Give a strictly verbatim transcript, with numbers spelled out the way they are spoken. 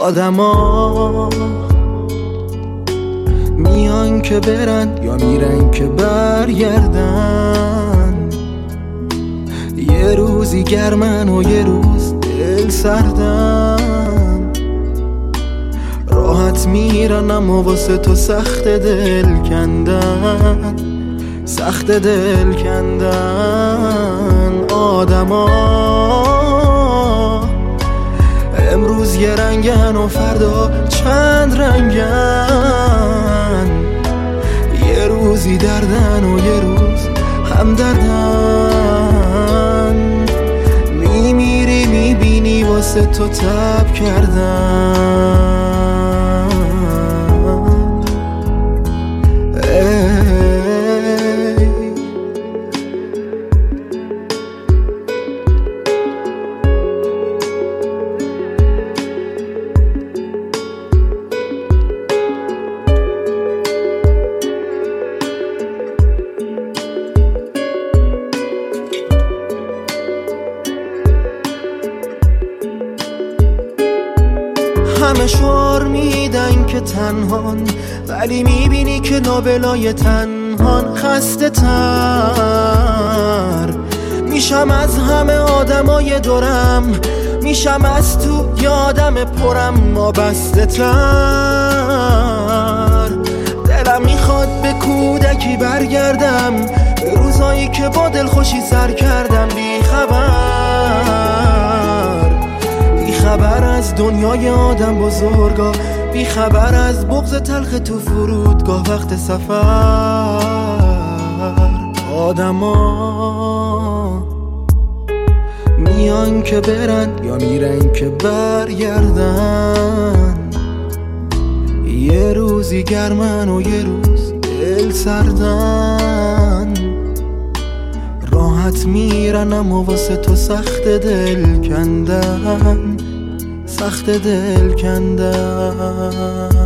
آدما میان که برن یا میرن که برگردن، یه روزی گرمن و یه روز دل سردن. راحت میرن اما واسه تو سخت دل کندن، سخت دل کندن. آدما امروز یه رنگن و فردا چند رنگن، یه روزی دردن و یه روز هم دردن. میمیری میبینی واسه تو تب کردن. همه شعار میدن که تنهان، ولی میبینی که لابلای تنهان. خسته تر میشم از همه آدمای دورم، میشم از تو یادم پرم ما بسته تر. دلم میخواد به کودکی برگردم، به روزایی که با دلخوشی سر کردم. بی خبر بی خبر از دنیای آدم بزرگا، بی خبر از بغض تلخ تو فرودگاه وقت سفر. آدما میان که برن یا میرن که برگردن، یه روزی گرمن و یه روز دل سردن. راحت میرن اما واسه تو سخت دل کندن، سخت دل کندن.